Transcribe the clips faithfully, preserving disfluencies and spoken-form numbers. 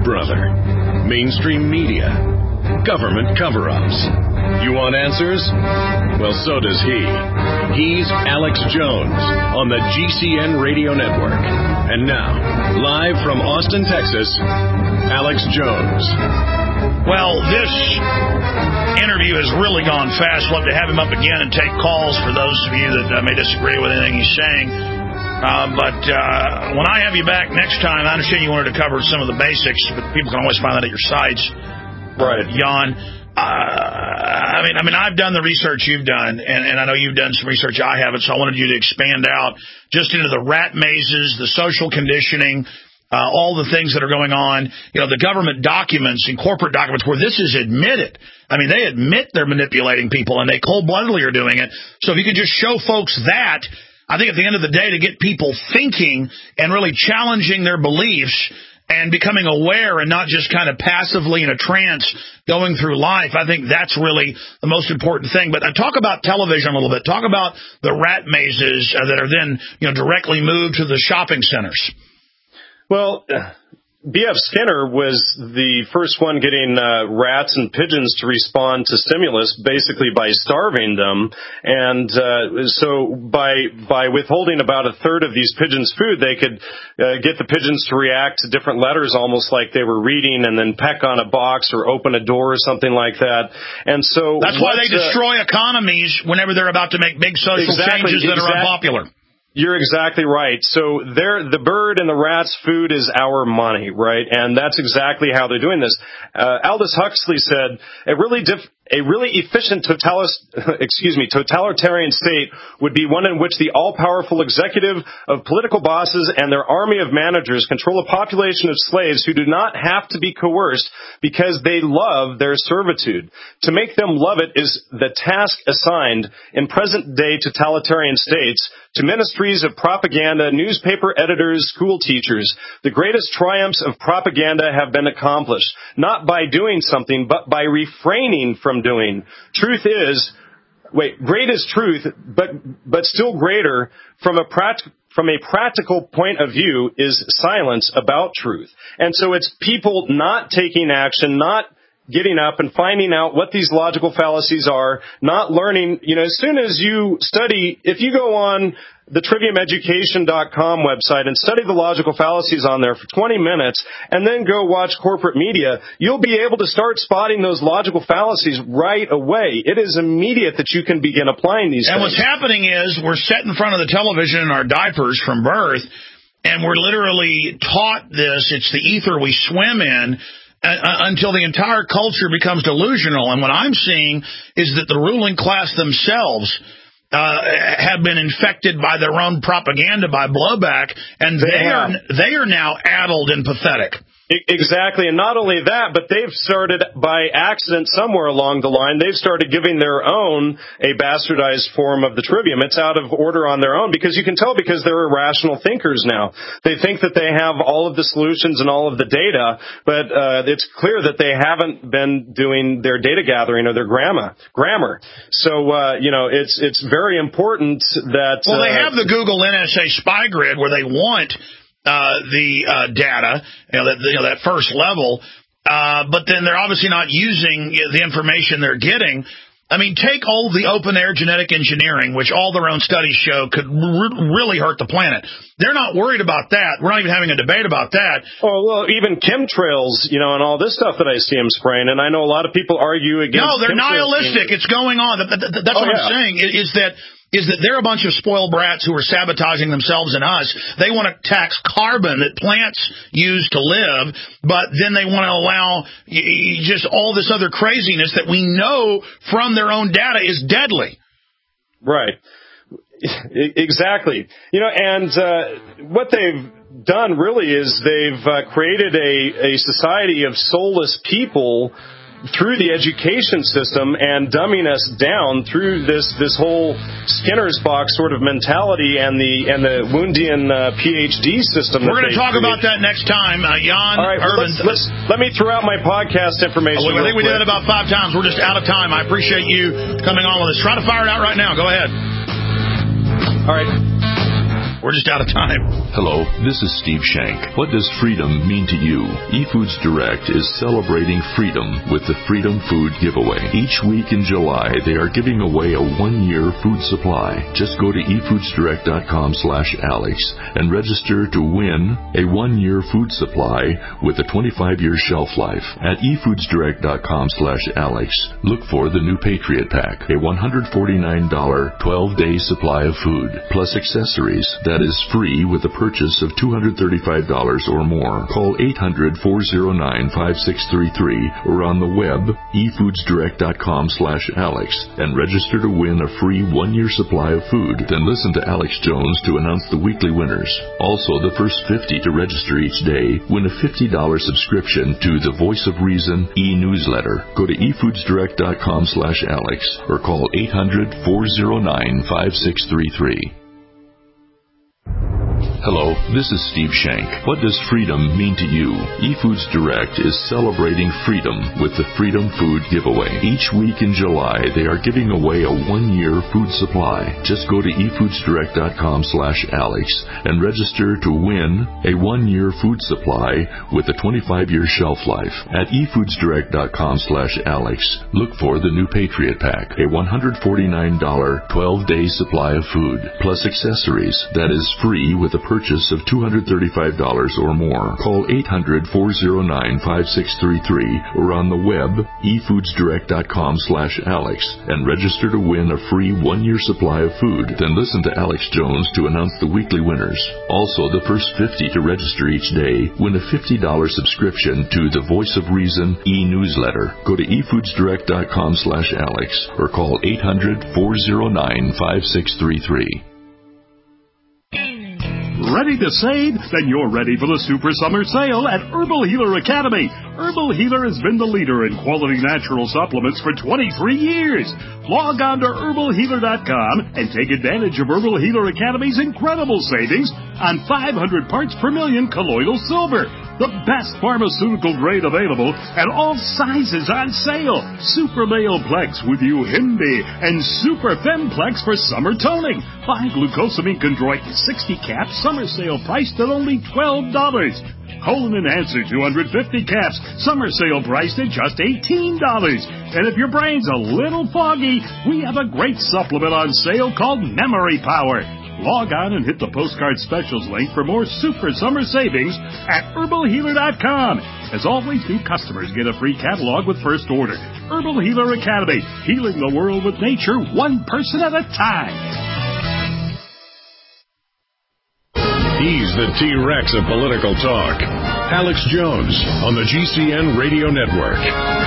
brother. Mainstream media. Government cover-ups. You want answers? Well, so does he. He's Alex Jones on the G C N Radio Network. And now, live from Austin, Texas, Alex Jones. Well, this interview has really gone fast. Love to have him up again and take calls for those of you that uh, may disagree with anything he's saying. Uh, but uh, when I have you back next time, I understand you wanted to cover some of the basics, but people can always find that at your sites. Right. Uh, Jan, uh, I mean, I mean, I've done the research you've done, and, and I know you've done some research I haven't, so I wanted you to expand out just into the rat mazes, the social conditioning, Uh, all the things that are going on, you know, the government documents and corporate documents where this is admitted. I mean, they admit they're manipulating people, and they cold-bloodedly are doing it. So if you could just show folks that, I think at the end of the day, to get people thinking and really challenging their beliefs and becoming aware and not just kind of passively in a trance going through life, I think that's really the most important thing. But uh, talk about television a little bit. Talk about the rat mazes uh, that are then, you know, directly moved to the shopping centers. Well, B F Skinner was the first one getting uh, rats and pigeons to respond to stimulus, basically by starving them. And uh, so by by withholding about a third of these pigeons' food, they could uh, get the pigeons to react to different letters, almost like they were reading, and then peck on a box or open a door or something like that. And so that's why they destroy uh, economies whenever they're about to make big social exactly, changes that exactly. are unpopular. You're exactly right. So there, the bird and the rat's food is our money, right? And that's exactly how they're doing this. Uh, Aldous Huxley said, a really diff- a really efficient totalis- excuse me, totalitarian state would be one in which the all-powerful executive of political bosses and their army of managers control a population of slaves who do not have to be coerced because they love their servitude. To make them love it is the task assigned in present-day totalitarian states to ministries of propaganda, newspaper editors, school teachers. The greatest triumphs of propaganda have been accomplished, not by doing something, but by refraining from doing. Truth is, wait, great is truth, but but still greater from a pract- from a practical point of view is silence about truth. And so it's people not taking action, not getting up and finding out what these logical fallacies are, not learning. You know, as soon as you study, if you go on the trivium education dot com website and study the logical fallacies on there for twenty minutes and then go watch corporate media, you'll be able to start spotting those logical fallacies right away. It is immediate that you can begin applying these and things. What's happening is we're set in front of the television in our diapers from birth, and we're literally taught this. It's the ether we swim in uh, until the entire culture becomes delusional. And what I'm seeing is that the ruling class themselves Uh, have been infected by their own propaganda, by blowback, and they, they are they are now addled and pathetic. Exactly, and not only that, but they've started, by accident somewhere along the line, they've started giving their own a bastardized form of the trivium. It's out of order on their own, because you can tell because they're irrational thinkers now. They think that they have all of the solutions and all of the data, but uh, it's clear that they haven't been doing their data gathering or their grammar. grammar. So, uh, you know, it's it's very important that... Well, they uh, have the Google N S A spy grid where they want... Uh, the uh, data, you know, that, you know, that first level, uh, but then they're obviously not using the information they're getting. I mean, take all the open-air genetic engineering, which all their own studies show could r- really hurt the planet. They're not worried about that. We're not even having a debate about that. Oh, well, even chemtrails, you know, and all this stuff that I see them spraying, and I know a lot of people argue against... No, they're chemtrails. nihilistic. It's going on. That's oh, what yeah. I'm saying, is that... is that they're a bunch of spoiled brats who are sabotaging themselves and us. They want to tax carbon that plants use to live, but then they want to allow just all this other craziness that we know from their own data is deadly. Right. Exactly. You know, and uh, what they've done really is they've uh, created a, a society of soulless people through the education system and dumbing us down through this this whole Skinner's box sort of mentality and the and the Wundian uh, P H D system. We're going to talk create. about that next time, uh, Jan. All right, well, Urban. Let's, let's, let me throw out my podcast information. Oh, I think we quick. did it about five times. We're just out of time. I appreciate you coming on with us. Try to fire it out right now. Go ahead. All right. We're just out of time. Hello, this is Steve Shank. What does freedom mean to you? eFoods Direct is celebrating freedom with the Freedom Food Giveaway. Each week in July, they are giving away a one-year food supply. Just go to efoodsdirect.com slash Alex and register to win a one-year food supply with a twenty-five year shelf life. At efoodsdirect.com slash Alex, look for the new Patriot Pack, a one hundred forty-nine dollars twelve day supply of food, plus accessories that is free with a purchase of two hundred thirty-five dollars or more. Call eight hundred, four oh nine, five six three three or on the web, efoodsdirect.com slash Alex, and register to win a free one-year supply of food. Then listen to Alex Jones to announce the weekly winners. Also, the first fifty to register each day win a fifty dollars subscription to the Voice of Reason e-newsletter. Go to efoodsdirect.com slash Alex or call eight hundred, four oh nine, five six three three. Hello, this is Steve Shank. What does freedom mean to you? eFoods Direct is celebrating freedom with the Freedom Food Giveaway. Each week in July, they are giving away a one-year food supply. Just go to efoodsdirect.com slash Alex and register to win a one-year food supply with a twenty-five year shelf life. At efoodsdirect.com slash Alex, look for the new Patriot Pack, a one hundred forty-nine dollars twelve day supply of food, plus accessories that is free with a purchase of two hundred thirty-five dollars or more. Call eight hundred, four oh nine, five six three three or on the web, efoodsdirect.com slash Alex, and register to win a free one-year supply of food. Then listen to Alex Jones to announce the weekly winners. Also, the first fifty to register each day win a fifty dollars subscription to the Voice of Reason e-newsletter. Go to efoodsdirect.com slash Alex or call eight hundred, four oh nine, five six three three. Ready to save? Then you're ready for the Super Summer Sale at Herbal Healer Academy. Herbal Healer has been the leader in quality natural supplements for twenty-three years. Log on to herbal healer dot com and take advantage of Herbal Healer Academy's incredible savings on five hundred parts per million colloidal silver, the best pharmaceutical grade available, and all sizes on sale. Super Male Plex with Uhimbi and Super Femplex for summer toning. Buy glucosamine chondroit sixty caps, summer sale priced at only twelve dollars. Colon Enhancer two hundred fifty caps, summer sale priced at just eighteen dollars. And if your brain's a little foggy, we have a great supplement on sale called Memory Power. Log on and hit the postcard specials link for more super summer savings at herbal healer dot com. As always, new customers get a free catalog with first order. Herbal Healer Academy, healing the world with nature one person at a time. He's the T-Rex of political talk. Alex Jones on the G C N Radio Network.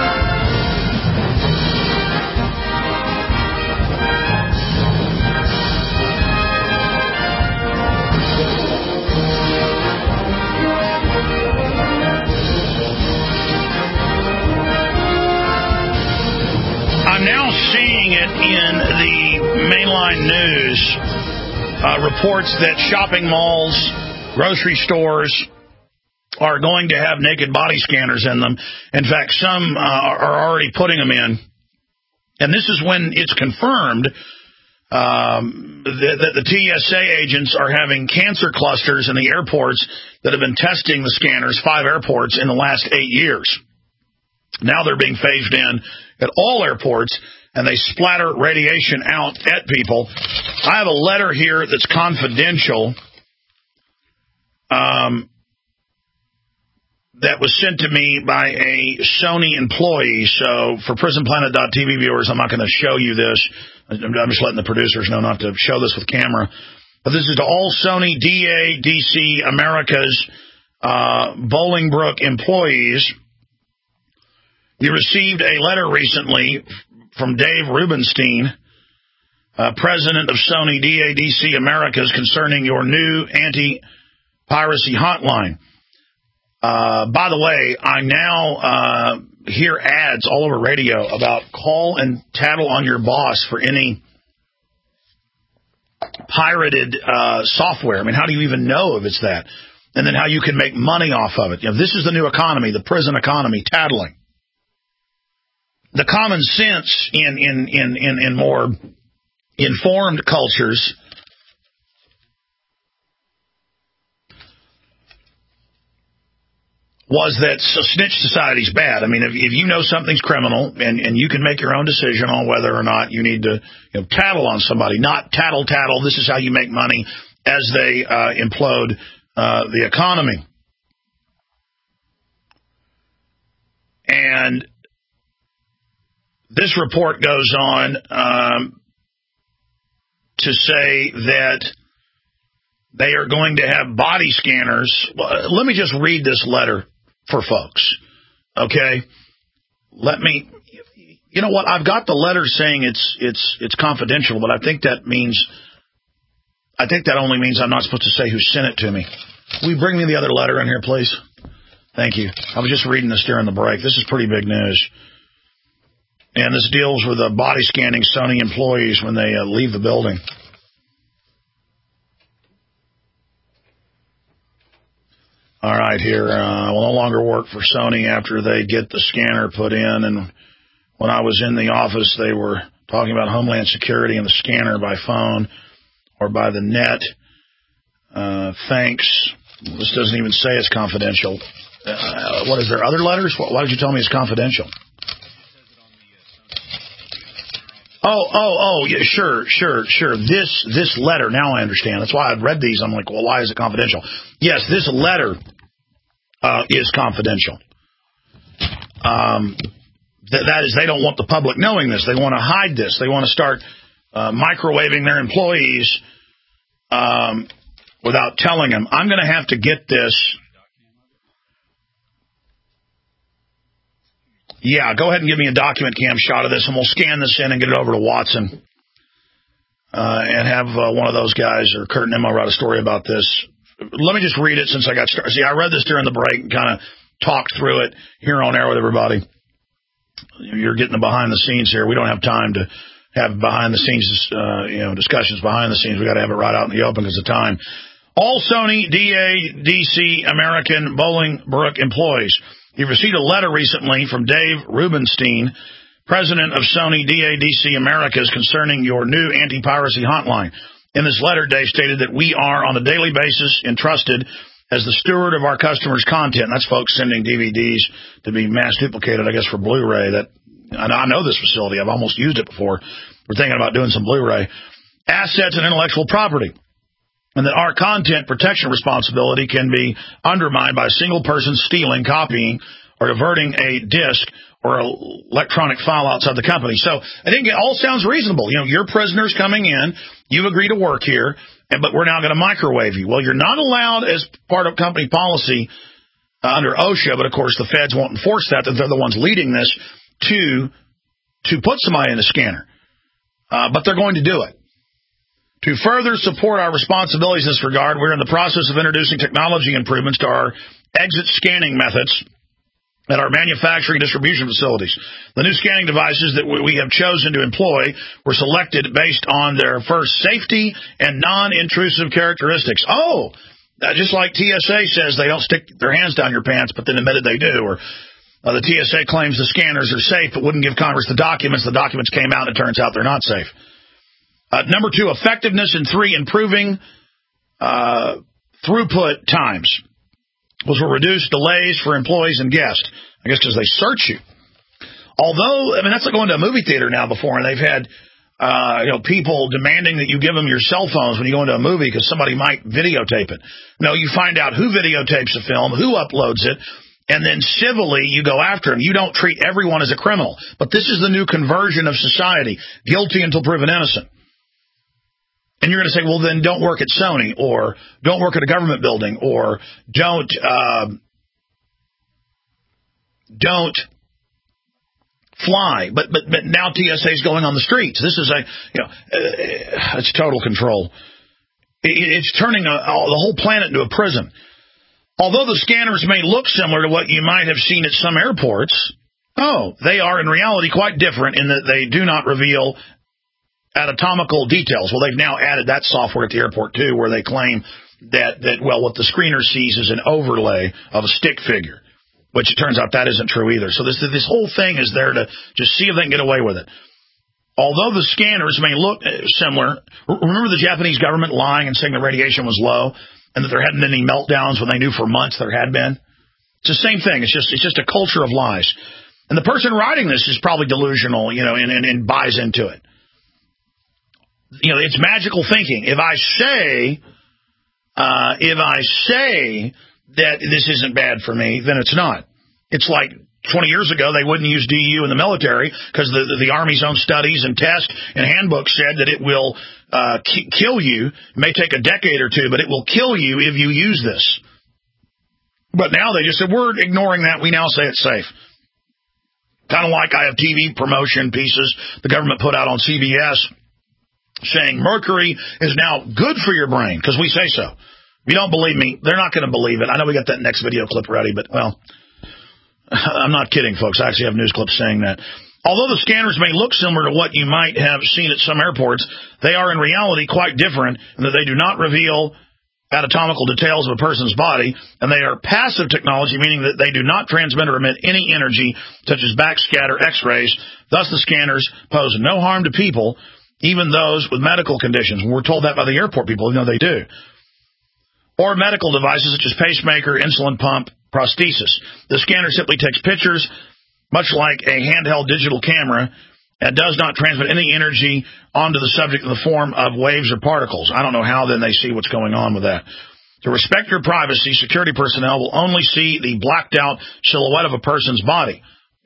I'm now seeing it in the mainline news. Uh, reports that shopping malls, grocery stores are going to have naked body scanners in them. In fact, some uh, are already putting them in. And this is when it's confirmed um, that, that the T S A agents are having cancer clusters in the airports that have been testing the scanners, five airports, in the last eight years. Now they're being phased in at all airports, and they splatter radiation out at people. I have a letter here that's confidential um, that was sent to me by a Sony employee. So for prison planet dot t v viewers, I'm not going to show you this. I'm just letting the producers know not to show this with camera. But this is to all Sony D A D C Americas uh, Bolingbrook employees. You received a letter recently from Dave Rubenstein, uh, president of Sony D A D C Americas, concerning your new anti-piracy hotline. Uh, by the way, I now uh, hear ads all over radio about call and tattle on your boss for any pirated uh, software. I mean, how do you even know if it's that? And then how you can make money off of it. You know, this is the new economy, the prison economy, tattling. The common sense in, in, in, in, in more informed cultures was that so snitch society's bad. I mean, if, if you know something's criminal and, and you can make your own decision on whether or not you need to you know, tattle on somebody, not tattle, tattle, this is how you make money as they uh, implode uh, the economy. And this report goes on um, to say that they are going to have body scanners. Well, let me just read this letter for folks, okay? Let me, you know what? I've got the letter saying it's it's it's confidential, but I think that means, I think that only means I'm not supposed to say who sent it to me. Will you bring me the other letter in here, please? Thank you. I was just reading this during the break. This is pretty big news. And this deals with uh, body scanning Sony employees when they uh, leave the building. All right, here, uh, will no longer work for Sony after they get the scanner put in. And when I was in the office, they were talking about Homeland Security and the scanner by phone or by the net. Uh, thanks. This doesn't even say it's confidential. Uh, what, is there other letters? Why did you tell me it's confidential? Oh, oh, oh, yeah, sure, sure, sure. This this letter, now I understand. That's why I've read these. I'm like, well, why is it confidential? Yes, this letter uh, is confidential. Um, th- that is, they don't want the public knowing this. They want to hide this. They want to start uh, microwaving their employees um, without telling them. I'm going to have to get this. Yeah, go ahead and give me a document cam shot of this, and we'll scan this in and get it over to Watson uh, and have uh, one of those guys, or Kurt and Emma, write a story about this. Let me just read it since I got started. See, I read this during the break and kind of talked through it here on air with everybody. You're getting the behind the scenes here. We don't have time to have behind the scenes, uh, you know, discussions behind the scenes. We got to have it right out in the open because of time. All Sony D A D C American Bolingbrook employees. You've received a letter recently from Dave Rubenstein, president of Sony D A D C Americas, concerning your new anti-piracy hotline. In this letter, Dave stated that we are on a daily basis entrusted as the steward of our customers' content. That's folks sending D V Ds to be mass duplicated, I guess, for Blu-ray. That I know this facility. I've almost used it before. We're thinking about doing some Blu-ray. Assets and intellectual property. And that our content protection responsibility can be undermined by a single person stealing, copying, or diverting a disk or an electronic file outside the company. So I think it all sounds reasonable. You know, your prisoners coming in, you agree to work here, and, but we're now going to microwave you. Well, you're not allowed as part of company policy uh, under OSHA, but of course the feds won't enforce that. They're the ones leading this to to put somebody in a scanner. Uh, but they're going to do it. To further support our responsibilities in this regard, we're in the process of introducing technology improvements to our exit scanning methods at our manufacturing distribution facilities. The new scanning devices that we have chosen to employ were selected based on their first safety and non-intrusive characteristics. Oh, just like T S A says they don't stick their hands down your pants, but then admitted they do. Or uh, the T S A claims the scanners are safe but wouldn't give Congress the documents. The documents came out and it turns out they're not safe. Uh, number two, effectiveness, and three, improving uh, throughput times, which will reduce delays for employees and guests. I guess because they search you. Although, I mean, that's like going to a movie theater now before, and they've had uh, you know people demanding that you give them your cell phones when you go into a movie because somebody might videotape it. No, you find out who videotapes a film, who uploads it, and then civilly you go after them. You don't treat everyone as a criminal. But this is the new conversion of society, guilty until proven innocent. And you're going to say, well, then don't work at Sony, or don't work at a government building, or don't uh, don't fly. But but but now T S A is going on the streets. This is a you know uh, it's total control. It, it's turning a, the whole planet into a prison. Although the scanners may look similar to what you might have seen at some airports, oh, they are in reality quite different in that they do not reveal anatomical details. Well, they've now added that software at the airport, too, where they claim that, that well, what the screener sees is an overlay of a stick figure, which it turns out that isn't true either. So this this whole thing is there to just see if they can get away with it. Although the scanners may look similar, remember the Japanese government lying and saying the radiation was low and that there hadn't been any meltdowns when they knew for months there had been? It's the same thing. It's just it's just a culture of lies. And the person writing this is probably delusional, you know, and, and, and buys into it. You know, it's magical thinking. If I say, uh, if I say that this isn't bad for me, then it's not. It's like twenty years ago, they wouldn't use D U in the military because the, the, the Army's own studies and tests and handbooks said that it will uh, ki- kill you. It may take a decade or two, but it will kill you if you use this. But now they just said, we're ignoring that. We now say it's safe. Kind of like I have T V promotion pieces the government put out on C B S saying mercury is now good for your brain because we say so. If you don't believe me, they're not going to believe it. I know we got that next video clip ready, but, well, I'm not kidding, folks. I actually have news clips saying that. Although the scanners may look similar to what you might have seen at some airports, they are in reality quite different in that they do not reveal anatomical details of a person's body, and they are passive technology, meaning that they do not transmit or emit any energy, such as backscatter X-rays. Thus, the scanners pose no harm to people, even those with medical conditions. We're told that by the airport people, even though they do. Or medical devices such as pacemaker, insulin pump, prosthesis. The scanner simply takes pictures, much like a handheld digital camera, and does not transmit any energy onto the subject in the form of waves or particles. I don't know how then they see what's going on with that. To respect your privacy, security personnel will only see the blacked out silhouette of a person's body.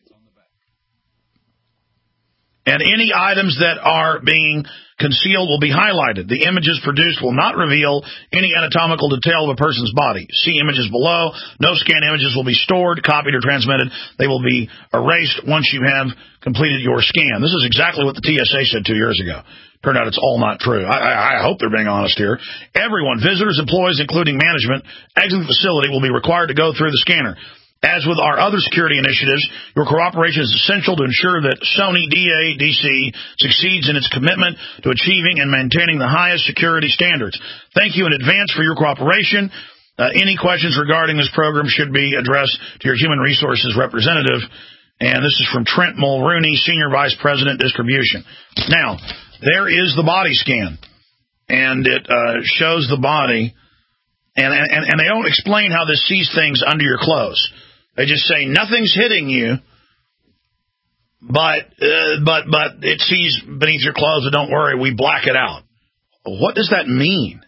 And any items that are being concealed will be highlighted. The images produced will not reveal any anatomical detail of a person's body. See images below. No scanned images will be stored, copied, or transmitted. They will be erased once you have completed your scan. This is exactly what the T S A said two years ago. Turned out it's all not true. I, I, I hope they're being honest here. Everyone, visitors, employees, including management, exiting the facility will be required to go through the scanner. As with our other security initiatives, your cooperation is essential to ensure that Sony D A D C succeeds in its commitment to achieving and maintaining the highest security standards. Thank you in advance for your cooperation. Uh, any questions regarding this program should be addressed to your human resources representative. And this is from Trent Mulrooney, Senior Vice President, Distribution. Now, there is the body scan, and it uh, shows the body, and, and, and they don't explain how this sees things under your clothes. They just say nothing's hitting you, but uh, but but it sees beneath your clothes, but don't worry, we black it out. What does that mean?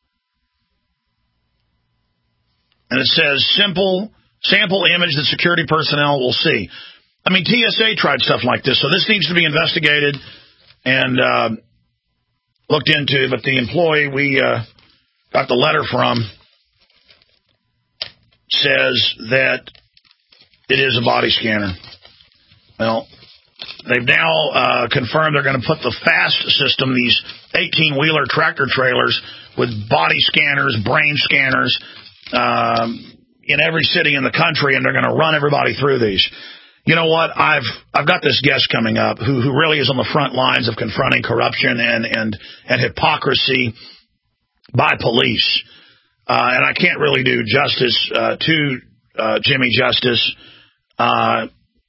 And it says simple sample image that security personnel will see. I mean, T S A tried stuff like this, so this needs to be investigated and uh, looked into. But the employee we uh, got the letter from says that it is a body scanner. Well, they've now uh, confirmed they're going to put the FAST system, these eighteen-wheeler tractor trailers with body scanners, brain scanners, um, in every city in the country, and they're going to run everybody through these. You know what? I've I've got this guest coming up who who really is on the front lines of confronting corruption and and and hypocrisy by police, uh, and I can't really do justice uh, to uh, Jimmy Justice. Uh,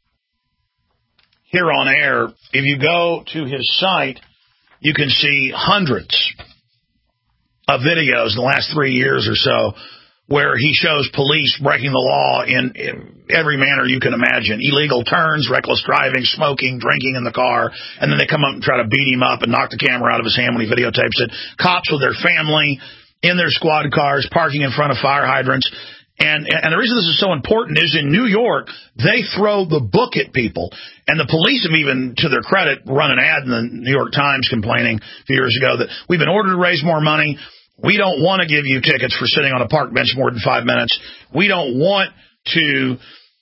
here on air, if you go to his site, you can see hundreds of videos in the last three years or so where he shows police breaking the law in, in every manner you can imagine. Illegal turns, reckless driving, smoking, drinking in the car, and then they come up and try to beat him up and knock the camera out of his hand when he videotapes it. Cops with their family in their squad cars, parking in front of fire hydrants. And, and the reason this is so important is in New York, they throw the book at people. And the police have even, to their credit, run an ad in the New York Times complaining a few years ago that we've been ordered to raise more money. We don't want to give you tickets for sitting on a park bench more than five minutes. We don't want to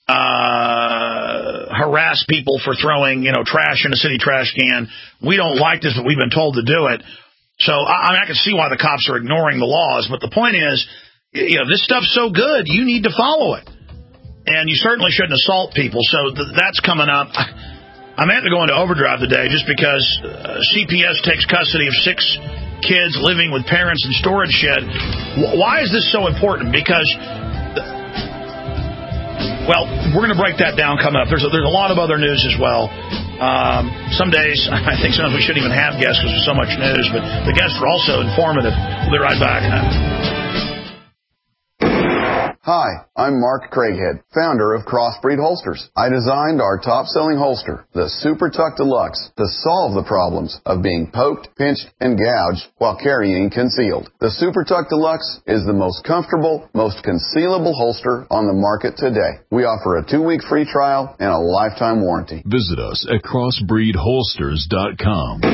uh harass people for throwing, you know, trash in a city trash can. We don't like this, but we've been told to do it. So I, I mean, I can see why the cops are ignoring the laws. But the point is, you know, this stuff's so good, you need to follow it. And you certainly shouldn't assault people. So th- that's coming up. I may have to go into overdrive today just because uh, C P S takes custody of six kids living with parents in storage shed. W- why is this so important? Because, well, we're going to break that down coming up. There's a, there's a lot of other news as well. Um, some days, I think sometimes we shouldn't even have guests because there's so much news, but the guests are also informative. We'll be right back. Hi, I'm Mark Craighead, founder of Crossbreed Holsters. I designed our top-selling holster, the Super Tuck Deluxe, to solve the problems of being poked, pinched, and gouged while carrying concealed. The Super Tuck Deluxe is the most comfortable, most concealable holster on the market today. We offer a two-week free trial and a lifetime warranty. Visit us at crossbreed holsters dot com.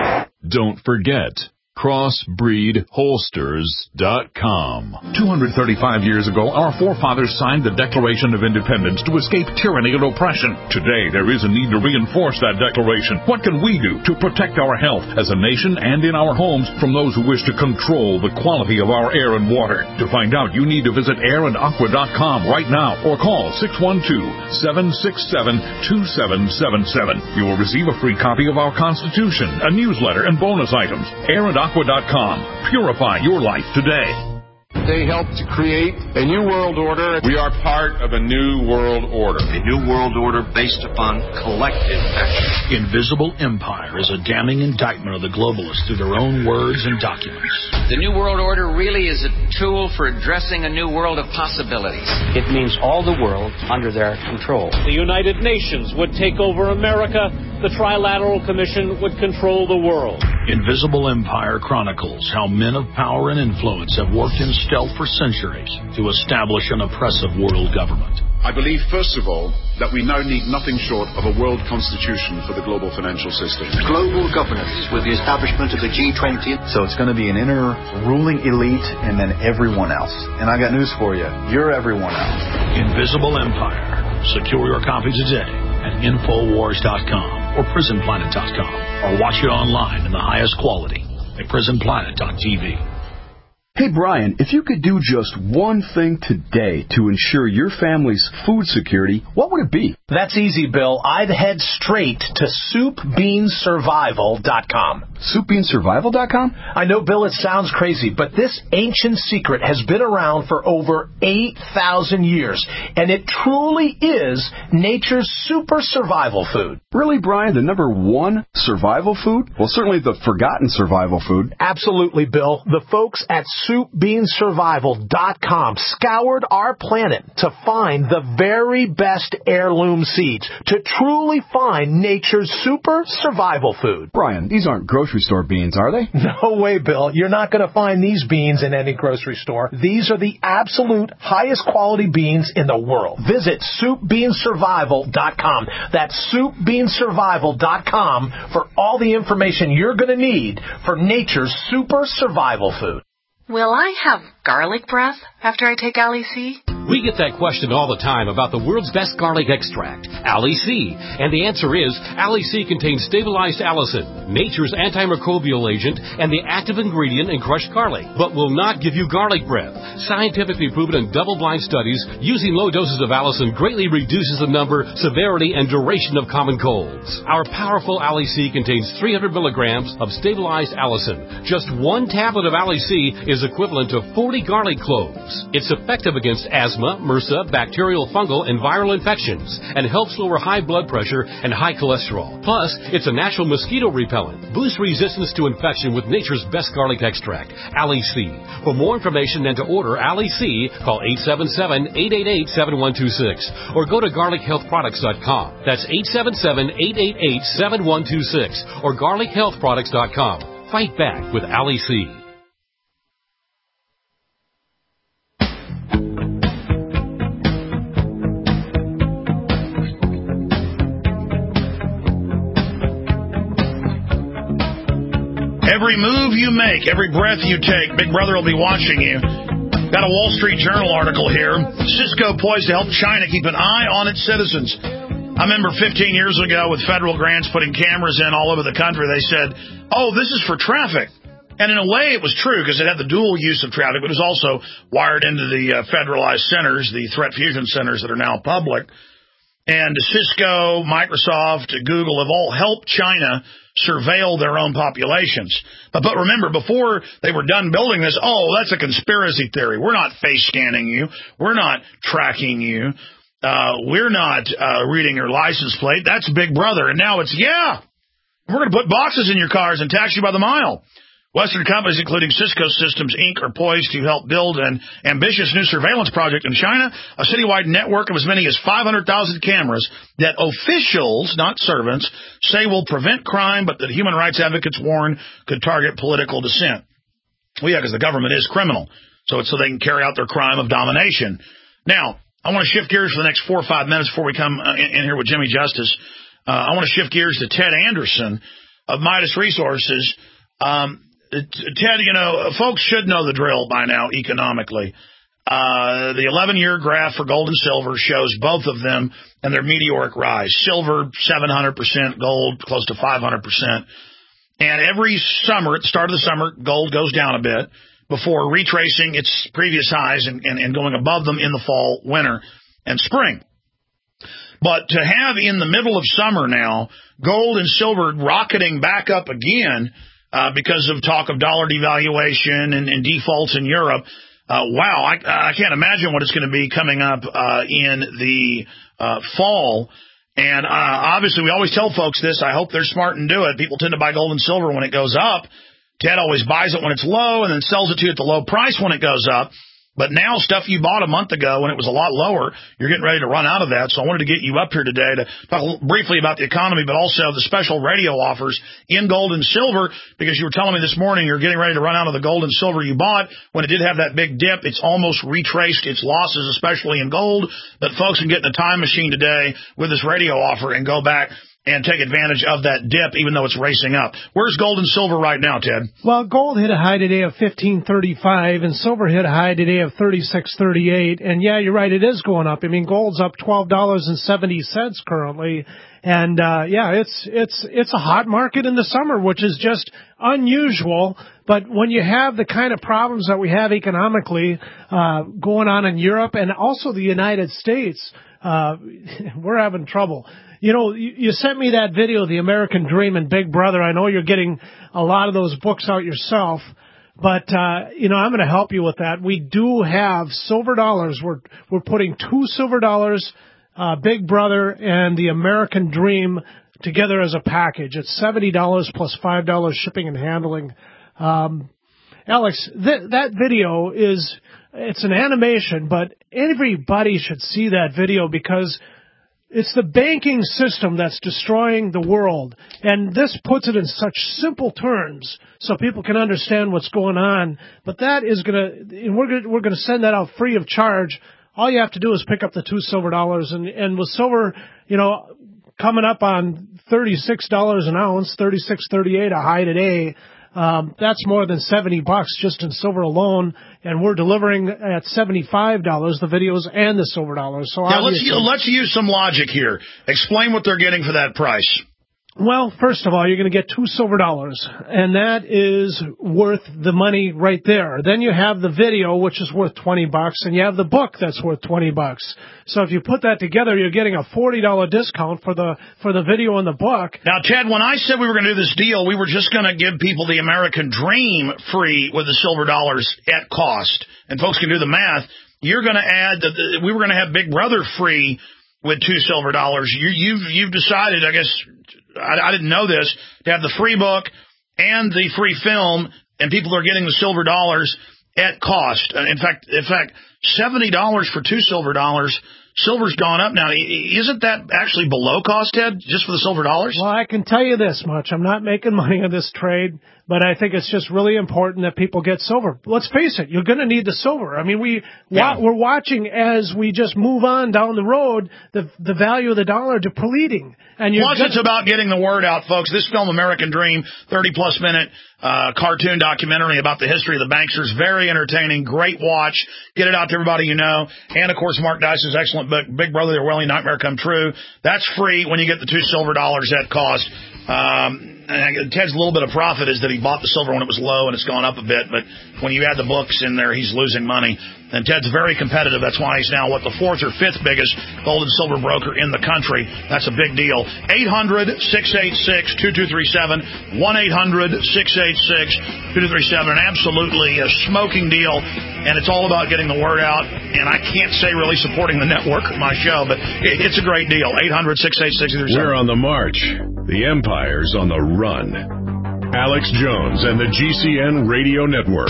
Don't forget, crossbreed holsters dot com. two hundred thirty-five years ago, our forefathers signed the Declaration of Independence to escape tyranny and oppression. Today, there is a need to reinforce that declaration. What can we do to protect our health as a nation and in our homes from those who wish to control the quality of our air and water? To find out, you need to visit air and aqua dot com right now or call six one two, seven six seven, two seven seven seven. You will receive a free copy of our Constitution, a newsletter, and bonus items. air and aqua dot com. Purify your life today. They helped to create a new world order. We are part of a new world order. A new world order based upon collective action. Invisible Empire is a damning indictment of the globalists through their own words and documents. The new world order really is a tool for addressing a new world of possibilities. It means all the world under their control. The United Nations would take over America. The Trilateral Commission would control the world. Invisible Empire chronicles how men of power and influence have worked in stealth for centuries to establish an oppressive world government. I believe, first of all, that we now need nothing short of a world constitution for the global financial system. Global governance with the establishment of the G twenty. So it's going to be an inner ruling elite and then everyone else. And I got news for you. You're everyone else. Invisible Empire. Secure your copy today at infowars dot com or prison planet dot com or watch it online in the highest quality at prison planet dot t v. Hey, Brian, if you could do just one thing today to ensure your family's food security, what would it be? That's easy, Bill. I'd head straight to soup bean survival dot com. soup bean survival dot com? I know, Bill, it sounds crazy, but this ancient secret has been around for over eight thousand years, and it truly is nature's super survival food. Really, Brian? The number one survival food? Well, certainly the forgotten survival food. Absolutely, Bill. The folks at soup bean survival dot com scoured our planet to find the very best heirloom seeds to truly find nature's super survival food. Brian, these aren't grocery store beans, are they? No way, Bill. You're not going to find these beans in any grocery store. These are the absolute highest quality beans in the world. Visit soup bean survival dot com. That's soup bean survival dot com for all the information you're going to need for nature's super survival food. Will I have garlic breath after I take Ali C? We get that question all the time about the world's best garlic extract, Ali C. And the answer is, Ali C contains stabilized allicin, nature's antimicrobial agent, and the active ingredient in crushed garlic, but will not give you garlic breath. Scientifically proven in double-blind studies, using low doses of allicin greatly reduces the number, severity, and duration of common colds. Our powerful Ali C contains three hundred milligrams of stabilized allicin. Just one tablet of Ali C is equivalent to forty garlic cloves. It's effective against asthma, MRSA, bacterial, fungal, and viral infections, and helps lower high blood pressure and high cholesterol. Plus, it's a natural mosquito repellent. Boost resistance to infection with nature's best garlic extract, Ali C. For more information and to order Ali C, call eight seven seven, eight eight eight, seven one two six or go to garlic health products dot com. That's eight seven seven, eight eight eight, seven one two six or garlic health products dot com. Fight back with Ali C. Every move you make, every breath you take, Big Brother will be watching you. Got a Wall Street Journal article here. Cisco poised to help China keep an eye on its citizens. I remember fifteen years ago with federal grants putting cameras in all over the country, they said, oh, this is for traffic. And in a way it was true because it had the dual use of traffic, but it was also wired into the uh, federalized centers, the threat fusion centers that are now public. And Cisco, Microsoft, Google have all helped China surveil their own populations. But, but remember, before they were done building this, oh, that's a conspiracy theory. We're not face scanning you. We're not tracking you. Uh, we're not uh, reading your license plate. That's Big Brother. And now it's, yeah, we're going to put boxes in your cars and tax you by the mile. Western companies, including Cisco Systems, Incorporated, are poised to help build an ambitious new surveillance project in China, a citywide network of as many as five hundred thousand cameras that officials, not servants, say will prevent crime, but that human rights advocates warn could target political dissent. Well, yeah, because the government is criminal, so it's so they can carry out their crime of domination. Now, I want to shift gears for the next four or five minutes before we come in here with Jimmy Justice. Uh, I want to shift gears to Ted Anderson of Midas Resources. Um, Ted, you know, folks should know the drill by now economically. Uh, the eleven-year graph for gold and silver shows both of them and their meteoric rise. Silver, seven hundred percent, gold, close to five hundred percent. And every summer, at the start of the summer, gold goes down a bit before retracing its previous highs and, and, and going above them in the fall, winter, and spring. But to have in the middle of summer now, gold and silver rocketing back up again, Uh, because of talk of dollar devaluation and, and defaults in Europe. Uh, wow, I, I can't imagine what it's going to be coming up uh, in the uh, fall. And uh, obviously, we always tell folks this. I hope they're smart and do it. People tend to buy gold and silver when it goes up. Ted always buys it when it's low and then sells it to you at the low price when it goes up. But now stuff you bought a month ago when it was a lot lower, you're getting ready to run out of that. So I wanted to get you up here today to talk briefly about the economy, but also the special radio offers in gold and silver, because you were telling me this morning you're getting ready to run out of the gold and silver you bought. When it did have that big dip, it's almost retraced its losses, especially in gold. But folks can get in a time machine today with this radio offer and go back and take advantage of that dip, even though it's racing up. Where's gold and silver right now, Ted? Well, gold hit a high today of fifteen thirty-five, and silver hit a high today of thirty-six thirty-eight. And yeah, you're right, it is going up. I mean, gold's up twelve dollars and seventy cents currently. And uh yeah, it's it's it's a hot market in the summer, which is just unusual. But when you have the kind of problems that we have economically uh going on in Europe and also the United States, uh we're having trouble. You know, you, you sent me that video, The American Dream and Big Brother. I know you're getting a lot of those books out yourself, but, uh, you know, I'm going to help you with that. We do have silver dollars. We're, we're putting two silver dollars, uh, Big Brother and The American Dream together as a package. It's seventy dollars plus five dollars shipping and handling. Um, Alex, th- that video is, it's an animation, but everybody should see that video because it's the banking system that's destroying the world, and this puts it in such simple terms so people can understand what's going on. But that is going to, and we're going to, we're going to send that out free of charge. All you have to do is pick up the two silver dollars, and, and with silver, you know, coming up on thirty-six dollars an ounce, thirty-six thirty-eight a high today. Um, that's more than seventy bucks just in silver alone, and we're delivering at seventy-five dollars the videos and the silver dollars. So yeah, let's let's use some logic here. Explain what they're getting for that price. Well, first of all, you're going to get two silver dollars, and that is worth the money right there. Then you have the video, which is worth twenty bucks, and you have the book that's worth twenty bucks. So if you put that together, you're getting a forty dollars discount for the for the video and the book. Now, Ted, when I said we were going to do this deal, we were just going to give people the American Dream free with the silver dollars at cost, and folks can do the math. You're going to add that we were going to have Big Brother free with two silver dollars. You, you've you've decided, I guess. I, I didn't know this, to have the free book and the free film, and people are getting the silver dollars at cost. In fact, in fact, seventy dollars for two silver dollars. Silver's gone up now. Isn't that actually below cost, Ted, just for the silver dollars? Well, I can tell you this much. I'm not making money on this trade, but I think it's just really important that people get silver. Let's face it, you're going to need the silver. I mean, we, yeah. we're watching as we just move on down the road, the the value of the dollar depleting. And you're Plus, gonna, it's about getting the word out, folks. This film, American Dream, thirty-plus minute uh, cartoon documentary about the history of the banksters. Very entertaining. Great watch. Get it out to everybody you know. And, of course, Mark Dice's excellent book, Big Brother, The Orwellian Nightmare Come True. That's free when you get the two silver dollars at cost. Um, and Ted's little bit of profit is that he bought the silver when it was low and it's gone up a bit, but when you add the books in there, he's losing money. And Ted's very competitive. That's why he's now, what, the fourth or fifth biggest gold and silver broker in the country. That's a big deal. eight hundred, six eight six, two two three seven, one eight hundred, six eight six, two two three seven. An absolutely a smoking deal, and it's all about getting the word out. And I can't say really supporting the network of my show, but it's a great deal. eight hundred, six eight six, two two three seven. We're on the march. The Empire's on the run. Alex Jones and the G C N Radio Network.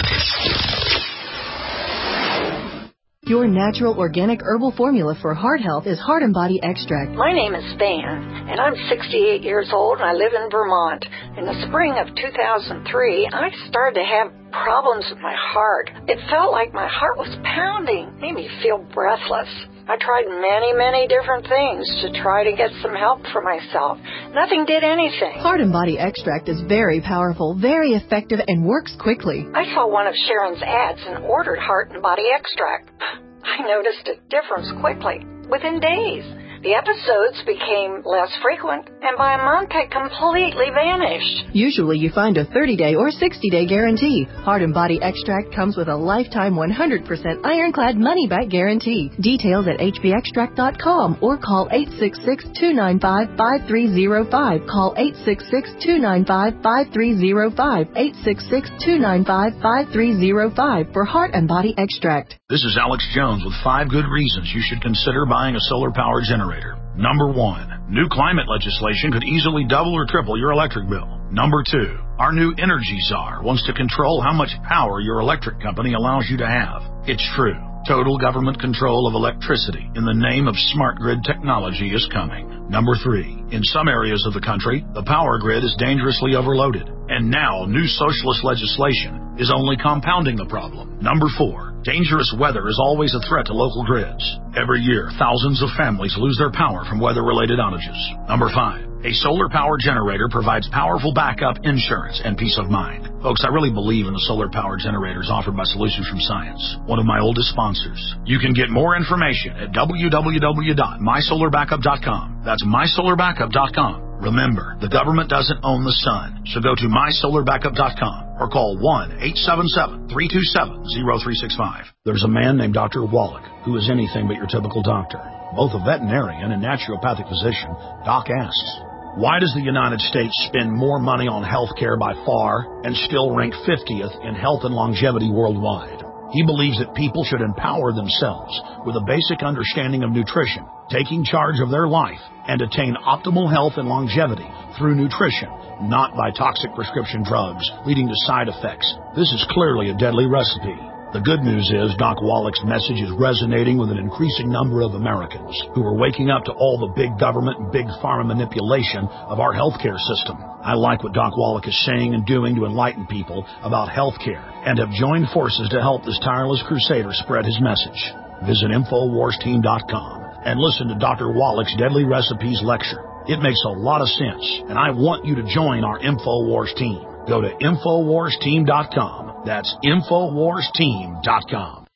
Your natural organic herbal formula for heart health is Heart and Body Extract. My name is Stan, and I'm sixty-eight years old, and I live in Vermont. In the spring of two thousand three, I started to have problems with my heart. It felt like my heart was pounding, made me feel breathless. I tried many, many different things to try to get some help for myself. Nothing did anything. Heart and Body Extract is very powerful, very effective, and works quickly. I saw one of Sharon's ads and ordered Heart and Body Extract. I noticed a difference quickly, within days. The episodes became less frequent, and by a month had completely vanished. Usually you find a thirty-day or sixty-day guarantee. Heart and Body Extract comes with a lifetime one hundred percent ironclad money-back guarantee. Details at h b extract dot com or call eight six six, two nine five, five three zero five. Call eight six six, two nine five, five three zero five. eight six six, two nine five, five three zero five for Heart and Body Extract. This is Alex Jones with five good reasons you should consider buying a solar power generator. Number one, new climate legislation could easily double or triple your electric bill. Number two, our new energy czar wants to control how much power your electric company allows you to have. It's true. Total government control of electricity in the name of smart grid technology is coming. Number three, in some areas of the country, the power grid is dangerously overloaded. And now, new socialist legislation is only compounding the problem. Number four, dangerous weather is always a threat to local grids. Every year, thousands of families lose their power from weather-related outages. Number five, a solar power generator provides powerful backup insurance and peace of mind. Folks, I really believe in the solar power generators offered by Solutions from Science, one of my oldest sponsors. You can get more information at w w w dot my solar backup dot com. That's my solar backup dot com. Remember, the government doesn't own the sun, so go to my solar backup dot com or call one eight seven seven, three two seven, zero three six five. There's a man named Doctor Wallach who is anything but your typical doctor. Both a veterinarian and naturopathic physician, Doc asks, why does the United States spend more money on health care by far and still rank fiftieth in health and longevity worldwide? He believes that people should empower themselves with a basic understanding of nutrition, taking charge of their life, and attain optimal health and longevity through nutrition, not by toxic prescription drugs leading to side effects. This is clearly a deadly recipe. The good news is Doc Wallach's message is resonating with an increasing number of Americans who are waking up to all the big government and big pharma manipulation of our healthcare system. I like what Doc Wallach is saying and doing to enlighten people about healthcare and have joined forces to help this tireless crusader spread his message. Visit infowars team dot com and listen to Doctor Wallach's Deadly Recipes lecture. It makes a lot of sense, and I want you to join our InfoWars team. Go to infowars team dot com. That's infowars team dot com.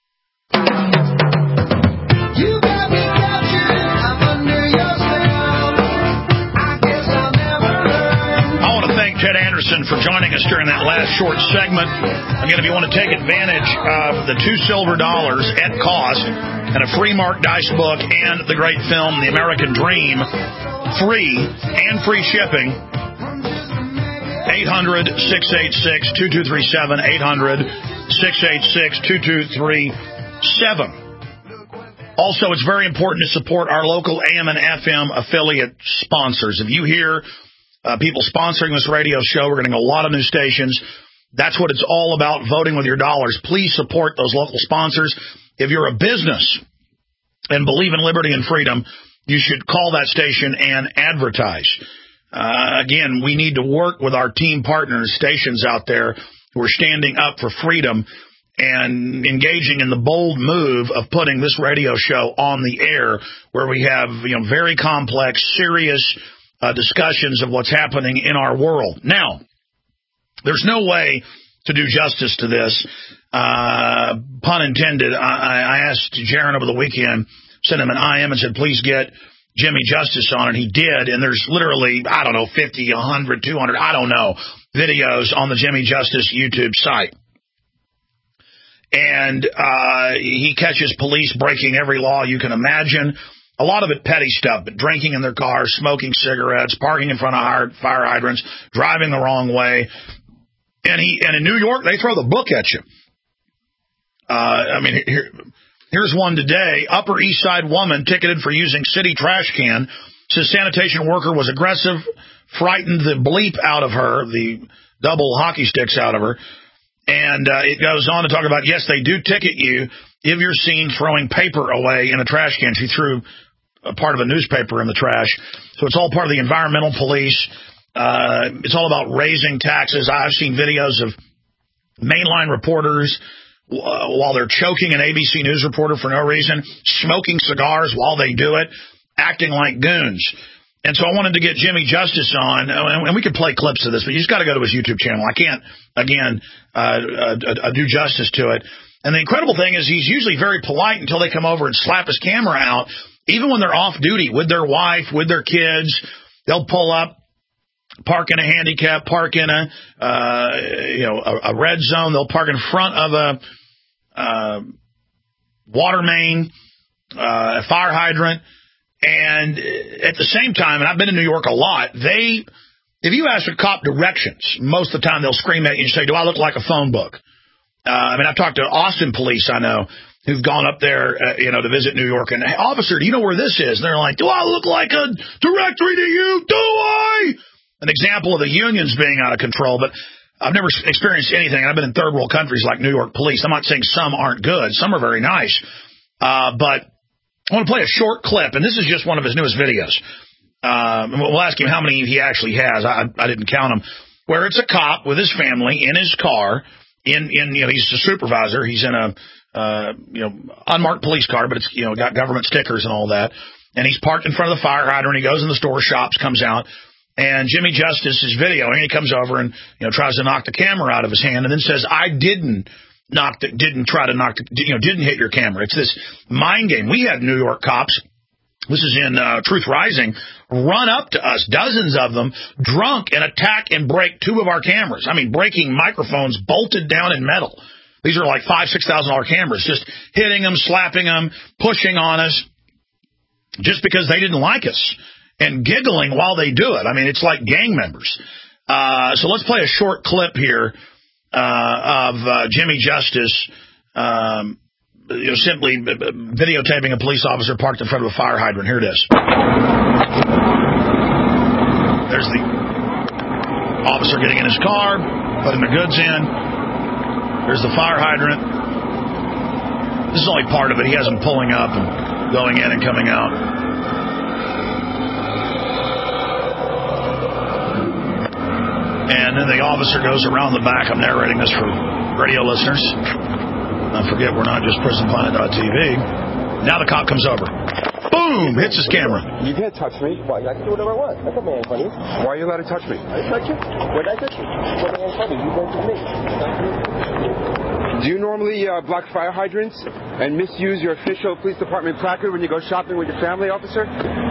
You got me captured, I'm under your spell. I guess I'll never learn. I want to thank Ted Anderson for joining us during that last short segment. Again, if you want to take advantage of the two silver dollars at cost and a free Mark Dice book and the great film The American Dream, free and free shipping, eight hundred, six eight six, two two three seven, eight hundred, six eight six, two two three seven. Also, it's very important to support our local A M and F M affiliate sponsors. If you hear uh, people sponsoring this radio show, we're getting a lot of new stations. That's what it's all about, voting with your dollars. Please support those local sponsors. If you're a business and believe in liberty and freedom, you should call that station and advertise. Uh, again, we need to work with our team partners, stations out there who are standing up for freedom and engaging in the bold move of putting this radio show on the air, where we have, you know, very complex, serious uh, discussions of what's happening in our world. Now, there's no way to do justice to this, uh, pun intended. I, I asked Jaron over the weekend, sent him an I M and said, please get Jimmy Justice on, and he did, and there's literally, I don't know, fifty, one hundred, two hundred, I don't know, videos on the Jimmy Justice YouTube site. And uh he catches police breaking every law you can imagine. A lot of it petty stuff, but drinking in their cars, smoking cigarettes, parking in front of fire hydrants, driving the wrong way. And he and in New York, they throw the book at you. Uh I mean, here... Here's one today. Upper East Side woman ticketed for using city trash can Says sanitation worker was aggressive, frightened the bleep out of her, the double hockey sticks out of her. And uh, it goes on to talk about, yes, they do ticket you if you're seen throwing paper away in a trash can. She threw a part of a newspaper in the trash. So it's all part of the environmental police. Uh, it's all about raising taxes. I've seen videos of mainline reporters uh, while they're choking an A B C News reporter for no reason, smoking cigars while they do it, acting like goons. And so I wanted to get Jimmy Justice on, and we could play clips of this, but you just got to go to his YouTube channel. I can't, again, uh, uh, do justice to it. And the incredible thing is he's usually very polite until they come over and slap his camera out. Even when they're off duty with their wife, with their kids, they'll pull up, park in a handicap, park in a, uh, you know, a, a red zone. They'll park in front of a uh, water main, uh, a fire hydrant. And at the same time, and I've been in New York a lot, they, if you ask a cop directions, most of the time they'll scream at you and say, do I look like a phone book? Uh, I mean, I've talked to Austin police, I know, who've gone up there, uh, you know, to visit New York. And, hey, officer, do you know where this is? And they're like, do I look like a directory to you? Do I? An example of the unions being out of control. But I've never experienced anything. I've been in third world countries like New York police. I'm not saying some aren't good. Some are very nice. Uh, but I want to play a short clip, and this is just one of his newest videos. Um, we'll ask him how many he actually has. I, I didn't count them. Where it's a cop with his family in his car. In, in you know, he's a supervisor. He's in a uh, you know unmarked police car, but it's you know got government stickers and all that. And he's parked in front of the fire hydrant. He goes in the store, shops, comes out, and Jimmy Justice is videoing. And he comes over and you know tries to knock the camera out of his hand, and then says, "I didn't." Knocked it, didn't try to knock, the, you know, didn't hit your camera. It's this mind game. We had New York cops, this is in uh, Truth Rising, run up to us, dozens of them, drunk, and attack and break two of our cameras. I mean, breaking microphones bolted down in metal. These are like five, six thousand dollar cameras, just hitting them, slapping them, pushing on us, just because they didn't like us, and giggling while they do it. I mean, it's like gang members. Uh, so let's play a short clip here. Uh, of uh, Jimmy Justice, um, you know, simply videotaping a police officer parked in front of a fire hydrant. Here it is. There's the officer getting in his car, putting the goods in. There's the fire hydrant. This is only part of it. He has them pulling up and going in and coming out. And then the officer goes around the back. I'm narrating this for radio listeners. I forget we're not just prison planet dot t v. Now the cop comes over. Boom! Hits his camera. You can't touch me. Why? I can do whatever I want. That's a man funny. Why are you allowed to touch me? I didn't touch you. Why did I touch you? What man funny? You went to me. Do you normally uh, block fire hydrants and misuse your official police department placard when you go shopping with your family, officer?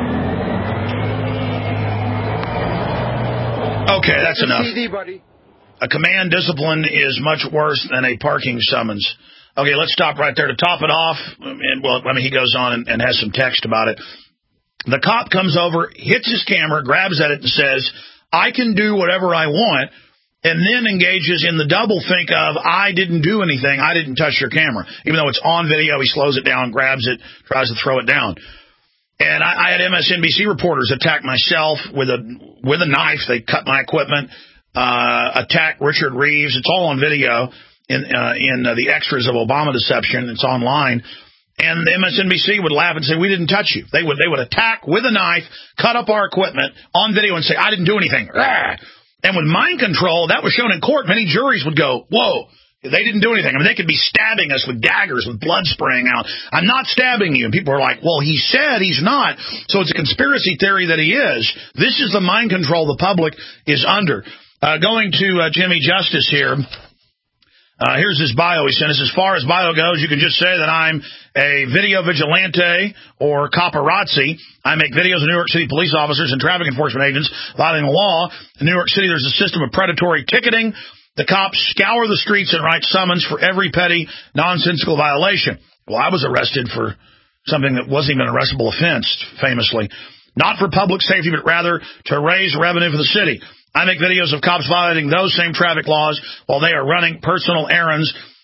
Okay, that's enough. C D, buddy. A command discipline is much worse than a parking summons. Okay, let's stop right there to top it off. And well, I mean, he goes on and, and has some text about it. The cop comes over, hits his camera, grabs at it, and says, "I can do whatever I want," and then engages in the double think of, "I didn't do anything. I didn't touch your camera." Even though it's on video, he slows it down, grabs it, tries to throw it down. And I, I had M S N B C reporters attack myself with a with a knife. They cut my equipment, uh, attack Richard Reeves. It's all on video in uh, in uh, the extras of Obama Deception. It's online. And the M S N B C would laugh and say, "We didn't touch you." They would they would attack with a knife, cut up our equipment on video and say, "I didn't do anything." And with mind control, that was shown in court. Many juries would go, "Whoa. They didn't do anything." I mean, they could be stabbing us with daggers, with blood spraying out. "I'm not stabbing you." And people are like, "Well, he said he's not." So it's a conspiracy theory that he is. This is the mind control the public is under. Uh, going to uh, Jimmy Justice here. Uh, here's his bio. He said, "As far as bio goes, you can just say that I'm a video vigilante or paparazzi. I make videos of New York City police officers and traffic enforcement agents violating the law. In New York City, there's a system of predatory ticketing. The cops scour the streets and write summons for every petty, nonsensical violation." Well, I was arrested for something that wasn't even an arrestable offense, famously. "Not for public safety, but rather to raise revenue for the city. I make videos of cops violating those same traffic laws while they are running personal errands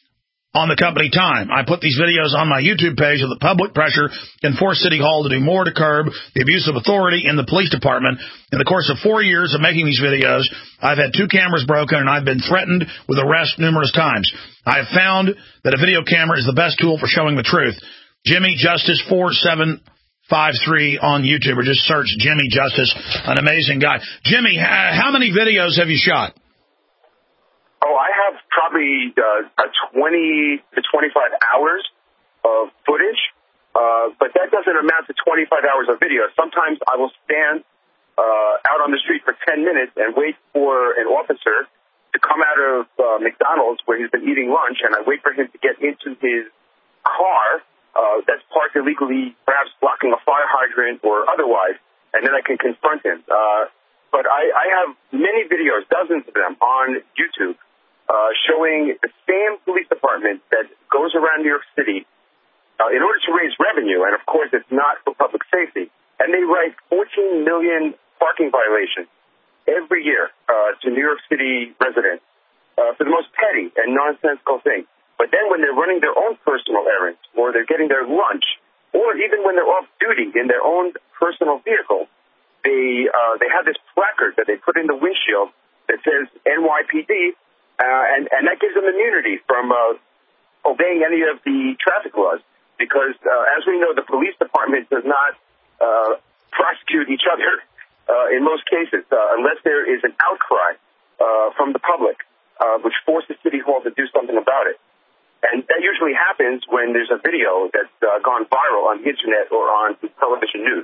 on the company time. I put these videos on my YouTube page of the public pressure can force City Hall to do more to curb the abuse of authority in the police department. In the course of four years of making these videos, I've had two cameras broken, and I've been threatened with arrest numerous times. I have found that a video camera is the best tool for showing the truth. Jimmy Justice four seven five three on YouTube, or just search Jimmy Justice, an amazing guy. Jimmy, how many videos have you shot? Oh, I have probably uh, twenty to twenty-five hours of footage, uh, but that doesn't amount to twenty-five hours of video. Sometimes I will stand uh, out on the street for ten minutes and wait for an officer to come out of uh, McDonald's where he's been eating lunch, and I wait for him to get into his car uh, that's parked illegally, perhaps blocking a fire hydrant or otherwise, and then I can confront him. Uh, but I, I have many videos, dozens of them, on YouTube, Uh, showing the same police department that goes around New York City uh, in order to raise revenue, and of course it's not for public safety. And they write fourteen million parking violations every year uh, to New York City residents uh, for the most petty and nonsensical things. But then when they're running their own personal errands, or they're getting their lunch, or even when they're off duty in their own personal vehicle, they uh, they have this placard that they put in the windshield that says N Y P D. Uh, and, and that gives them immunity from uh, obeying any of the traffic laws because, uh, as we know, the police department does not uh, prosecute each other uh, in most cases uh, unless there is an outcry uh, from the public, uh, which forces City Hall to do something about it. And that usually happens when there's a video that's uh, gone viral on the Internet or on television news.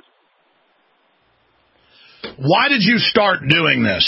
Why did you start doing this?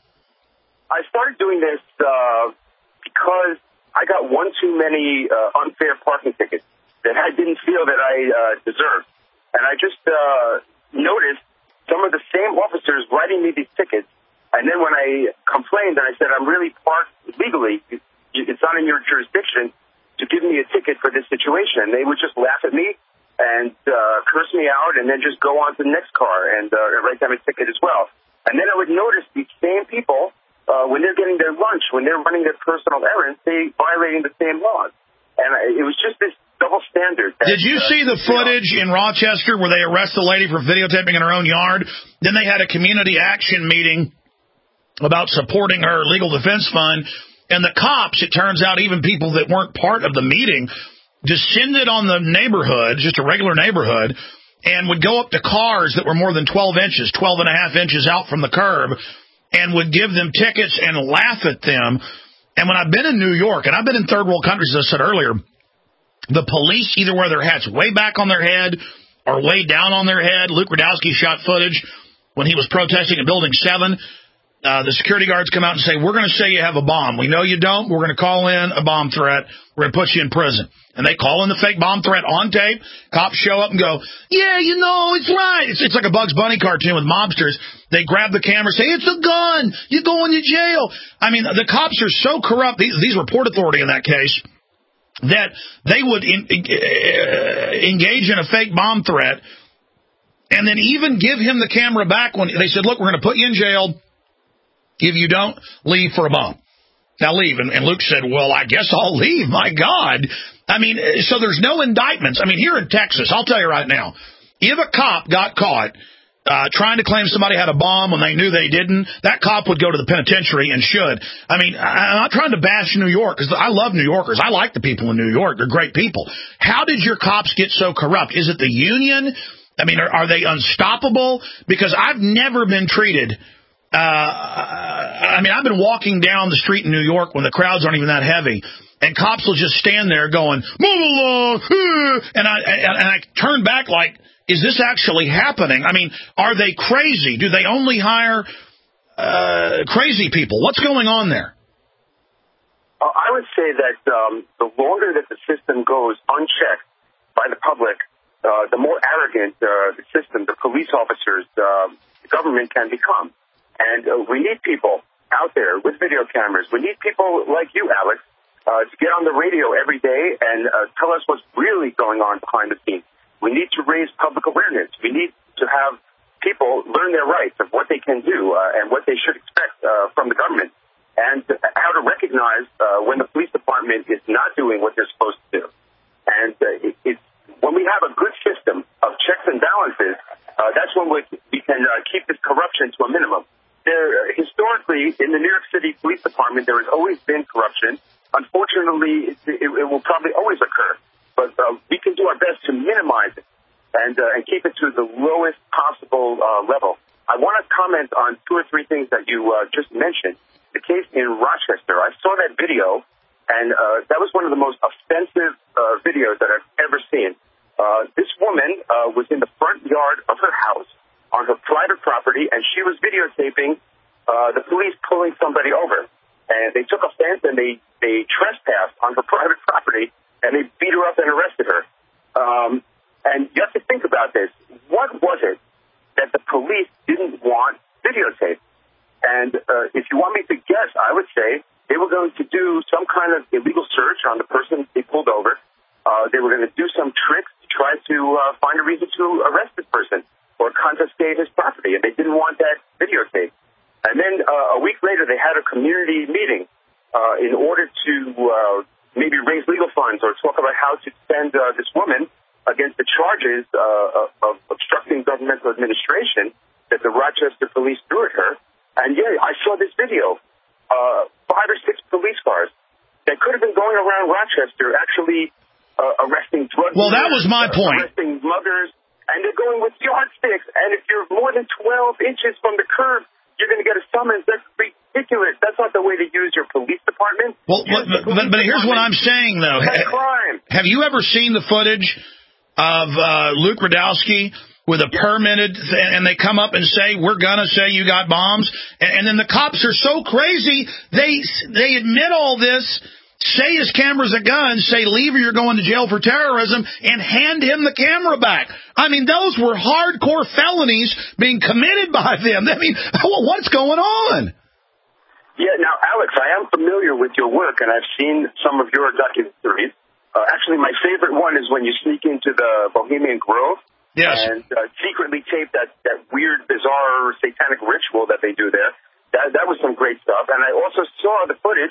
I started doing this uh, because I got one too many uh, unfair parking tickets that I didn't feel that I uh, deserved. And I just uh, noticed some of the same officers writing me these tickets. And then when I complained and I said, I'm really parked legally, it's not in your jurisdiction to give me a ticket for this situation, they would just laugh at me and uh, curse me out and then just go on to the next car and uh, write them a ticket as well. And then I would notice these same people, Uh, when they're getting their lunch, when they're running their personal errands, they violating the same laws. And it was just this double standard. That, Did you uh, see the footage in Rochester where they arrest the lady for videotaping in her own yard? Then they had a community action meeting about supporting her legal defense fund. And the cops, it turns out, even people that weren't part of the meeting, descended on the neighborhood, just a regular neighborhood, and would go up to cars that were more than twelve inches, twelve and a half inches out from the curb, and would give them tickets and laugh at them. And when I've been in New York, and I've been in third world countries, as I said earlier, the police either wear their hats way back on their head or way down on their head. Luke Rudkowski shot footage when he was protesting at Building seven. Uh, the security guards come out and say, we're going to say you have a bomb. We know you don't. We're going to call in a bomb threat. We're going to put you in prison. And they call in the fake bomb threat on tape. Cops show up and go, yeah, you know, it's right. It's, it's like a Bugs Bunny cartoon with mobsters. They grab the camera, say, it's a gun. You're going to jail. I mean, the cops are so corrupt, these, these were Port Authority in that case, that they would in, uh, engage in a fake bomb threat and then even give him the camera back when they said, look, we're going to put you in jail if you don't leave for a bomb. Now leave. And, and Luke said, well, I guess I'll leave. My God. I mean, so there's no indictments. I mean, here in Texas, I'll tell you right now, if a cop got caught uh, trying to claim somebody had a bomb when they knew they didn't, that cop would go to the penitentiary and should. I mean, I'm not trying to bash New York, because I love New Yorkers. I like the people in New York. They're great people. How did your cops get so corrupt? Is it the union? I mean, are, are they unstoppable? Because I've never been treated Uh, I mean, I've been walking down the street in New York when the crowds aren't even that heavy, and cops will just stand there going, move along, and I, and I turn back like, is this actually happening? I mean, are they crazy? Do they only hire uh, crazy people? What's going on there? Uh, I would say that um, the longer that the system goes unchecked by the public, uh, the more arrogant uh, the system, the police officers, uh, the government can become. And uh, we need people out there with video cameras. We need people like you, Alex, uh, to get on the radio every day and uh, tell us what's really going on behind the scenes. We need to raise public awareness. We need to have people learn their rights of what they can do uh, and what they should expect uh, from the government, and how to recognize uh, when the police department is not doing doing what they're supposed to do. And uh, it, it's when we have a good system of checks and balances, uh, that's when we, we can uh, keep this corruption to a minimum. There, historically, in the New York City Police Department, there has always been corruption. Unfortunately, it, it, it will probably always occur. But uh, we can do our best to minimize it and, uh, and keep it to the lowest possible uh, level. I want to comment on two or three things that you uh, just mentioned. The case in Rochester, I saw that video, and uh, that was one of the most offensive uh, videos that I've ever seen. Uh, this woman uh, was in the front yard of her house on her private property, and she was videotaping uh, the police pulling somebody over. And they took offense, and they, they trespassed on her private property, and they beat her up and arrested her. Um, and you have to think about this. What was it that the police didn't want videotaped? And uh, if you want me to guess, I would say they were going to do some kind of illegal search on the person they pulled over. Uh, they were going to do some tricks to try to uh, find a reason to arrest this person or confiscate his property, and they didn't want that videotape. And then uh, a week later, they had a community meeting uh, in order to uh, maybe raise legal funds or talk about how to defend uh, this woman against the charges uh, of obstructing governmental administration that the Rochester police threw at her. And, yeah, I saw this video. Uh, five or six police cars that could have been going around Rochester actually uh, arresting drug Well, that was my uh, point. Arresting muggers. And they're going with yardsticks. And if you're more than twelve inches from the curb, you're going to get a summons. That's ridiculous. That's not the way to use your police department. Well, but, but, but, but here's what I'm saying, though. Crime. Have you ever seen the footage of uh, Luke Radowski with a permitted, th- and they come up and say, we're going to say you got bombs? And, and then the cops are so crazy, they they admit all this, say his camera's a gun, say leave or you're going to jail for terrorism, and hand him the camera back. I mean, those were hardcore felonies being committed by them. I mean, what's going on? Yeah, now, Alex, I am familiar with your work, and I've seen some of your documentaries. Uh, actually, my favorite one is when you sneak into the Bohemian Grove. Yes. And uh, secretly tape that, that weird, bizarre, satanic ritual that they do there. That, that was some great stuff. And I also saw the footage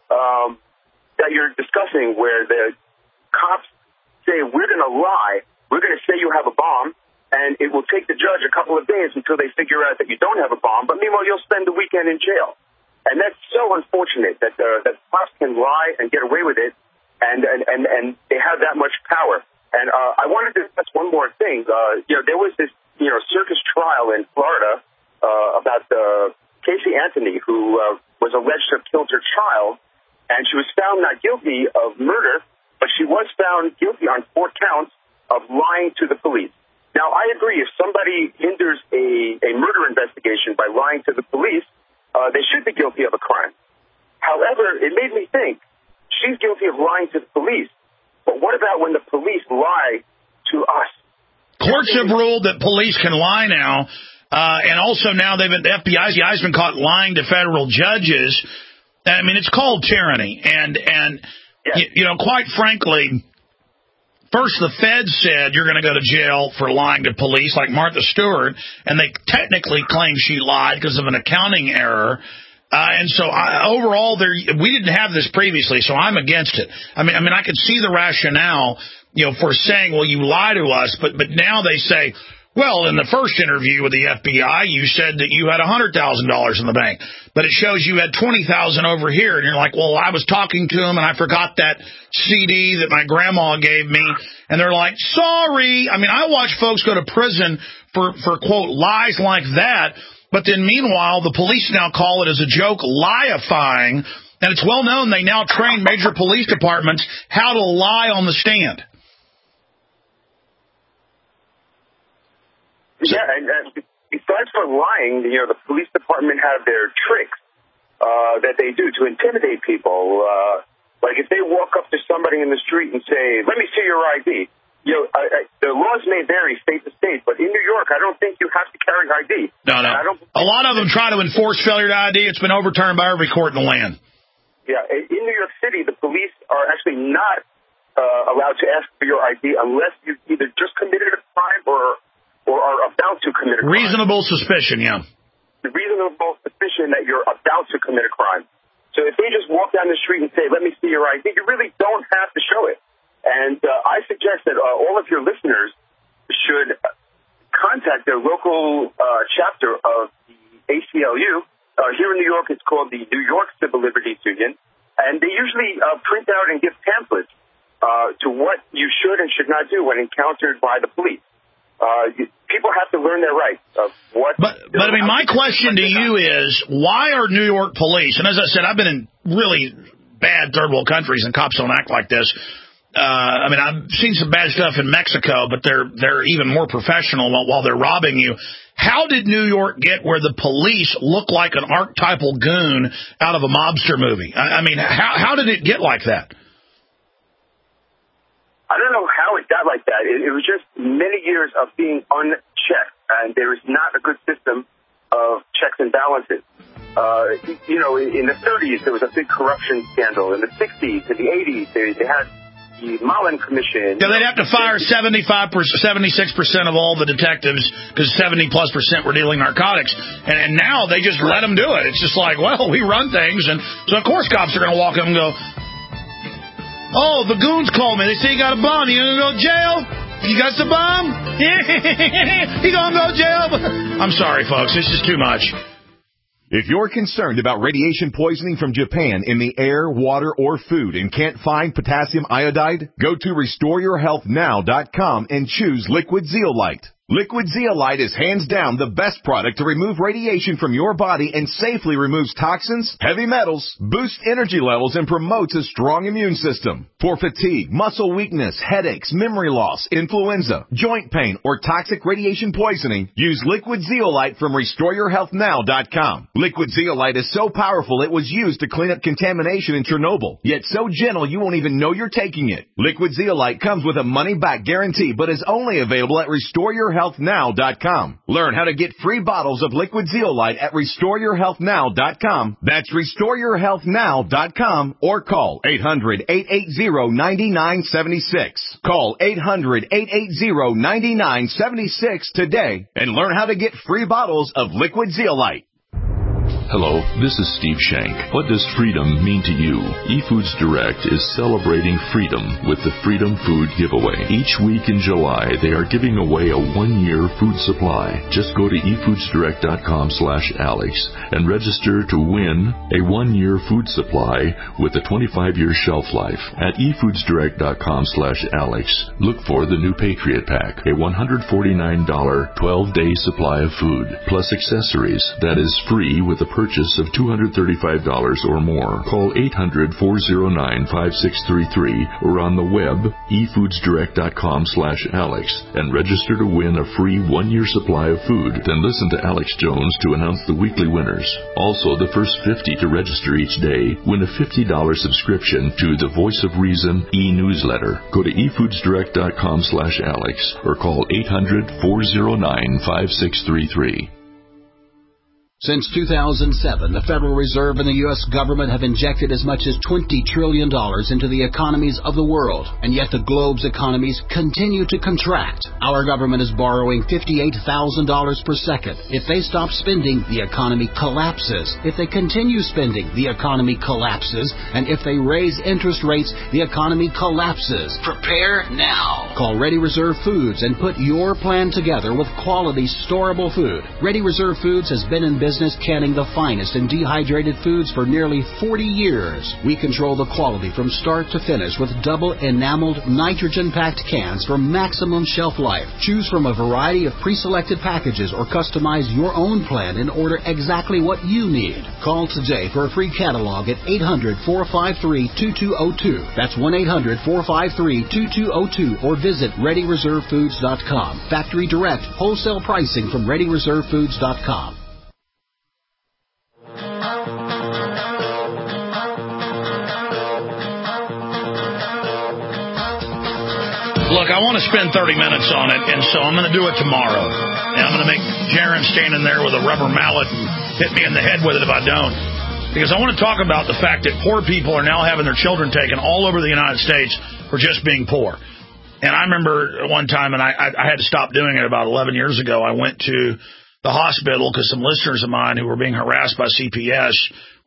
um, that you're discussing where the cops say, we're going to lie. We're going to say you have a bomb, and it will take the judge a couple of days until they figure out that you don't have a bomb. But meanwhile, you'll spend the weekend in jail. And that's so unfortunate that, uh, that cops can lie and get away with it, and, and, and, and they have that much power. And uh, I wanted to discuss one more thing. Uh, you know, there was this, you know, circus trial in Florida uh, about uh, Casey Anthony, who uh, was alleged to have killed her child, and she was found not guilty of murder, but she was found guilty on four counts of lying to the police. Now, I agree, if somebody hinders a, a murder investigation by lying to the police, uh, they should be guilty of a crime. However, it made me think, she's guilty of lying to the police. But what about when the police lie to us? Courts have ruled that police can lie now, uh, and also now they've been, the F B I's been caught lying to federal judges. I mean, it's called tyranny, and and yes. you, you know, quite frankly, first the feds said you're going to go to jail for lying to police, like Martha Stewart, and they technically claim she lied because of an accounting error. Uh, and so I, overall, there we didn't have this previously, so I'm against it. I mean, I mean, I could see the rationale, you know, for saying, well, you lie to us, but but now they say, well, in the first interview with the F B I, you said that you had one hundred thousand dollars in the bank, but it shows you had twenty thousand dollars over here, and you're like, well, I was talking to him, and I forgot that C D that my grandma gave me, and they're like, sorry. I mean, I watch folks go to prison for, for quote, lies like that. But then meanwhile, the police now call it as a joke, liifying, and it's well known they now train major police departments how to lie on the stand. Yeah, and, and besides for lying, you know, the police department have their tricks uh, that they do to intimidate people. Uh, like if they walk up to somebody in the street and say, let me see your I D. You know, I, I, the laws may vary state to state, but in New York, I don't think you have to carry I D. No, no. I don't, a lot of them try to enforce failure to I D. It's been overturned by every court in the land. Yeah, in New York City, the police are actually not uh, allowed to ask for your I D unless you either just committed a crime or or are about to commit a crime. Reasonable suspicion, yeah. The reasonable suspicion that you're about to commit a crime. So if they just walk down the street and say, let me see your I D, you really don't have to show it. And uh, I suggest that uh, all of your listeners should contact their local uh, chapter of the A C L U. Uh, here in New York, it's called the New York Civil Liberties Union. And they usually uh, print out and give pamphlets uh, to what you should and should not do when encountered by the police. Uh, you, people have to learn their rights of what. But, but I mean, my question to you is, why are New York police, and as I said, I've been in really bad third world countries and cops don't act like this. Uh, I mean, I've seen some bad stuff in Mexico, but they're they're even more professional while they're robbing you. How did New York get where the police look like an archetypal goon out of a mobster movie? I, I mean, how how did it get like that? I don't know how it got like that. It, it was just many years of being unchecked, and there is not a good system of checks and balances. Uh, you know, in, in the thirties, there was a big corruption scandal. In the sixties, in the eighties, they, they had the Mullen Commission. Yeah, they'd have to fire seventy-five percent, seventy-six percent of all the detectives because seventy plus percent were dealing narcotics. And, and now they just let them do it. It's just like, well, we run things. And so, of course, cops are going to walk up and go, oh, the goons called me. They say you got a bomb. You going to go to jail? You got the bomb? You going to go to jail? I'm sorry, folks. This is too much. If you're concerned about radiation poisoning from Japan in the air, water, or food and can't find potassium iodide, go to restore your health now dot com and choose Liquid Zeolite. Liquid Zeolite is hands down the best product to remove radiation from your body and safely removes toxins, heavy metals, boosts energy levels, and promotes a strong immune system. For fatigue, muscle weakness, headaches, memory loss, influenza, joint pain, or toxic radiation poisoning, use Liquid Zeolite from restore your health now dot com. Liquid Zeolite is so powerful it was used to clean up contamination in Chernobyl, yet so gentle you won't even know you're taking it. Liquid Zeolite comes with a money-back guarantee, but is only available at restore your health now dot com. Learn how to get free bottles of Liquid Zeolite at restore your health now dot com. That's restore your health now dot com or call eight hundred, eight eight zero, nine nine seven six. Call eight hundred, eight eight zero, nine nine seven six today and learn how to get free bottles of Liquid Zeolite. Hello, this is Steve Shank. What does freedom mean to you? eFoods Direct is celebrating freedom with the Freedom Food Giveaway. Each week in July, they are giving away a one-year food supply. Just go to e foods direct dot com slash Alex and register to win a one-year food supply with a twenty-five year shelf life. At e foods direct dot com slash Alex, look for the new Patriot Pack, a one hundred forty-nine dollars twelve day supply of food, plus accessories that is free with a purchase of two hundred thirty-five dollars or more. Call eight hundred, four oh nine, five six three three or on the web e foods direct dot com slash Alex and register to win a free one-year supply of food. Then listen to Alex Jones to announce the weekly winners. Also, the first fifty to register each day win a fifty dollars subscription to the Voice of Reason e-newsletter. Go to e foods direct dot com slash Alex or call eight hundred, four oh nine, five six three three. Since two thousand seven, the Federal Reserve and the U S government have injected as much as twenty trillion dollars into the economies of the world, and yet the globe's economies continue to contract. Our government is borrowing fifty-eight thousand dollars per second. If they stop spending, the economy collapses. If they continue spending, the economy collapses. And if they raise interest rates, the economy collapses. Prepare now. Call Ready Reserve Foods and put your plan together with quality, storable food. Ready Reserve Foods has been in business business canning the finest and dehydrated foods for nearly forty years. We control the quality from start to finish with double enameled, nitrogen-packed cans for maximum shelf life. Choose from a variety of pre-selected packages or customize your own plan and order exactly what you need. Call today for a free catalog at eight hundred, four five three, two two zero two. That's one eight hundred, four five three, two two zero two or visit ready reserve foods dot com. Factory direct, wholesale pricing from ready reserve foods dot com. Look, I want to spend thirty minutes on it, and so I'm going to do it tomorrow. And I'm going to make Jaron stand in there with a rubber mallet and hit me in the head with it if I don't. Because I want to talk about the fact that poor people are now having their children taken all over the United States for just being poor. And I remember one time, and I, I, I had to stop doing it about eleven years ago, I went to the hospital because some listeners of mine who were being harassed by C P S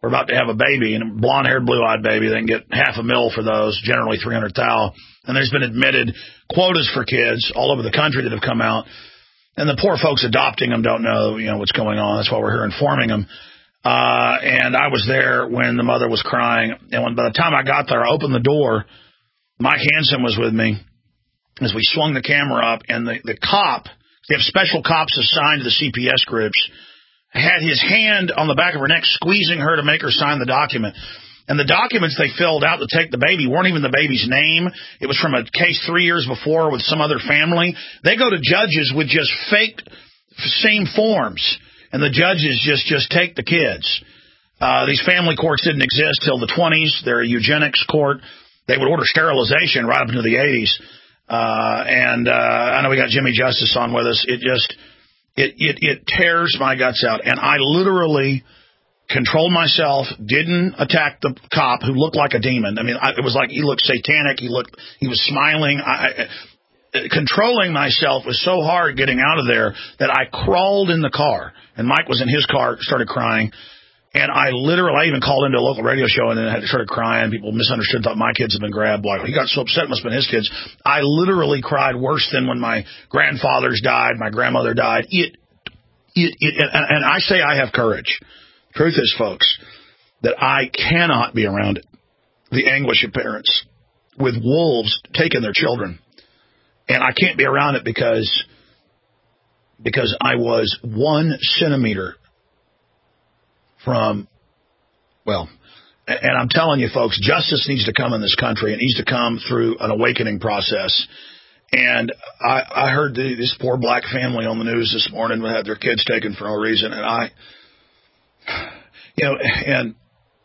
were about to have a baby, and a blonde-haired, blue-eyed baby. They can get half a mil for those, generally three hundred thou. And there's been admitted quotas for kids all over the country that have come out. And the poor folks adopting them don't know, you know, what's going on. That's why we're here informing them. Uh, and I was there when the mother was crying. And when, by the time I got there, I opened the door. Mike Hansen was with me as we swung the camera up. And the, the cop, they have special cops assigned to the C P S groups, had his hand on the back of her neck, squeezing her to make her sign the document. And the documents they filled out to take the baby weren't even the baby's name. It was from a case three years before with some other family. They go to judges with just fake same forms, and the judges just, just take the kids. Uh, these family courts didn't exist till the twenties. They're a eugenics court. They would order sterilization right up into the eighties. Uh, and uh, I know we got Jimmy Justice on with us. It just, it, it, it tears my guts out. And I literally controlled myself, didn't attack the cop who looked like a demon. I mean, I, it was like he looked satanic. He looked, he was smiling. I, I, controlling myself was so hard getting out of there that I crawled in the car. And Mike was in his car, started crying. And I literally, I even called into a local radio show and then had started crying. People misunderstood, thought my kids had been grabbed. Like, he got so upset, it must have been his kids. I literally cried worse than when my grandfathers died, my grandmother died. It, it, it and, and I say I have courage. Truth is, folks, that I cannot be around it. The anguish of parents with wolves taking their children. And I can't be around it because, because I was one centimeter from, well, and I'm telling you, folks, justice needs to come in this country. It needs to come through an awakening process. And I, I heard the, this poor black family on the news this morning who had their kids taken for no reason. And I... You know, and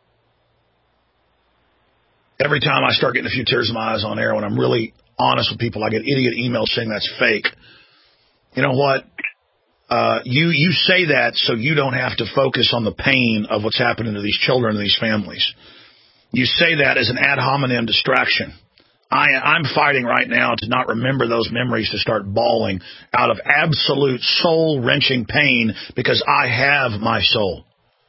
every time I start getting a few tears in my eyes on air, when I'm really honest with people, I get idiot emails saying that's fake. You know what? Uh, you, you say that so you don't have to focus on the pain of what's happening to these children and these families. You say that as an ad hominem distraction. I, I'm fighting right now to not remember those memories, to start bawling out of absolute soul-wrenching pain because I have my soul.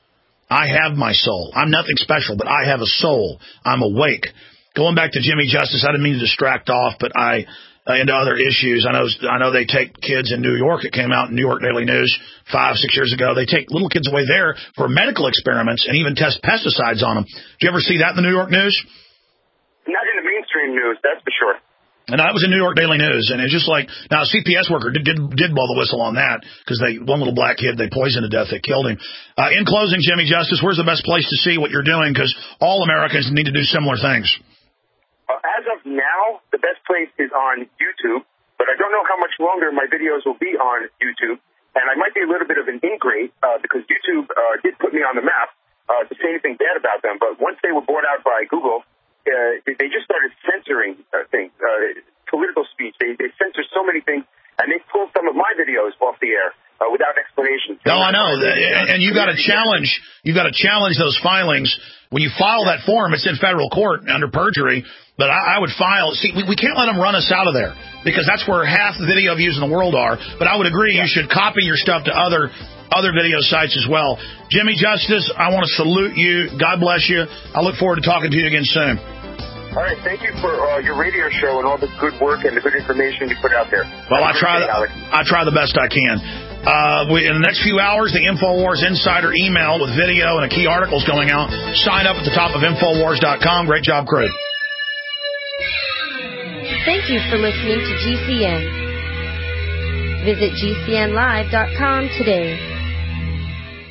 I have my soul. I'm nothing special, but I have a soul. I'm awake. Going back to Jimmy Justice, I didn't mean to distract off, but I uh, into other issues. I know I know they take kids in New York. It came out in New York Daily News five, six years ago. They take little kids away there for medical experiments and even test pesticides on them. Did you ever see that in the New York News? Not in the mainstream news, that's for sure. And I was in New York Daily News, and it's just like, now a C P S worker did, did, did blow the whistle on that, because they one little black kid, they poisoned to death, they killed him. Uh, in closing, Jimmy Justice, where's the best place to see what you're doing? Because all Americans need to do similar things. Uh, as of now, the best place is on YouTube, but I don't know how much longer my videos will be on YouTube, and I might be a little bit of an ingrate, uh, because YouTube uh, did put me on the map uh, to say anything bad about them, but once they were bought out by Google, Uh, they just started censoring uh, things, uh, political speech. They, they censor so many things, and they pulled some of my videos off the air uh, without explanation. No, I know, and, and you got to challenge. You got to challenge those filings when you file that form. It's in federal court under perjury. But I, I would file. See, we, we can't let them run us out of there because that's where half the video views in the world are. But I would agree you should copy your stuff to other other video sites as well. Jimmy Justice, I want to salute you. God bless you. I look forward to talking to you again soon. All right, thank you for uh, your radio show and all the good work and the good information you put out there. Well, I try. Day, I try the best I can. Uh, we, in the next few hours, the InfoWars Insider email with video and a key article is going out. Sign up at the top of Infowars dot com. Great job, crew. Thank you for listening to G C N. Visit G C N live dot com today.